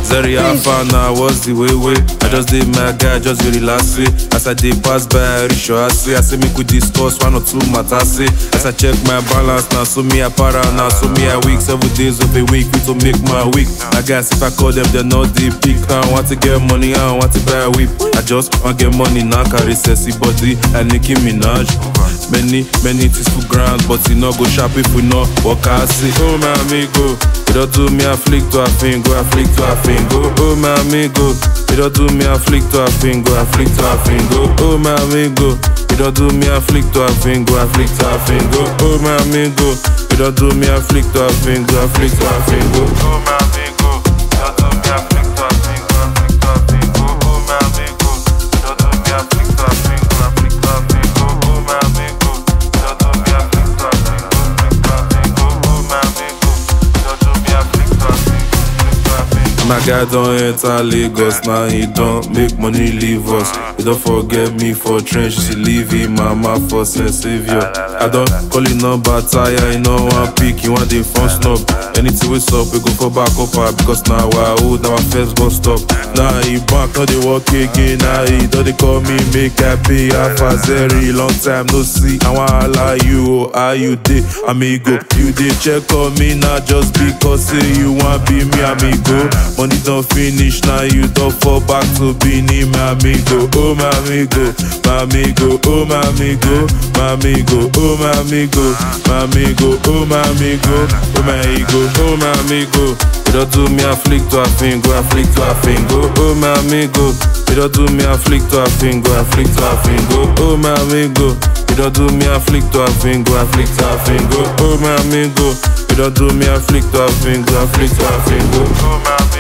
Zeri Alpha now, what's the way? I just did my guy, just really last way. As I did pass by, I reach your ass. I say me could discuss 1 or 2 matters. As I check my balance now, so me a para now, so me a week, 7 days of a week, to make my week. I guess if I call them, they're not the pick. I want to get money, I want to buy a whip. I just want get money now, carry sexy body and Nicki Minaj. Many things for grand, but you know go shop if we know what I see. Oh my amigo, you don't do me a flick to a finger, a flick to a finger. Oh my amigo, you don't do me a flick to a finger, a flick to a finger. Oh my amigo, you don't do me a flick to a finger, a flick to a finger. Oh my amigo, you don't do me a flick to a finger, a flick to a finger. Oh my amigo, you don't do me a flick to a finger, a flick to a finger. Oh my amigo, you don't do me a flick to a finger, a flick to a finger. Oh my amigo, you don't do me a flick to a finger, a flick to a finger. Oh my amigo, you don't do me a flick to a finger, flick to a finger. My guy don't enter Lagos, now he don't make money leave us. He don't forget me for trench, she leave him, mama for Saint Savior. I don't call it number tire, you know one pick, you want the phone snub. Anything we up, we go for back up, because now I old, now my first bus stop. Now he back, now they walk again, now he don't they call me, make I pay Alpha Zeri, long time no see. I wanna lie you, how you did, amigo. You did check on me now just because say you want be me, amigo. Money don't finish, now you don't fall back to being my amigo. Oh my amigo, my amigo, oh my amigo, my amigo, oh my amigo, my amigo, oh my amigo, oh my ego, oh my amigo. You don't do me a flick to a finger, a flick to a finger. Oh my amigo, you don't do me a flick to a finger, a flick to a finger. Oh my amigo, you don't do me a flick to a finger, a flick to a finger. Oh my amigo, you don't do me a flick to a finger, a flick to a finger. Oh my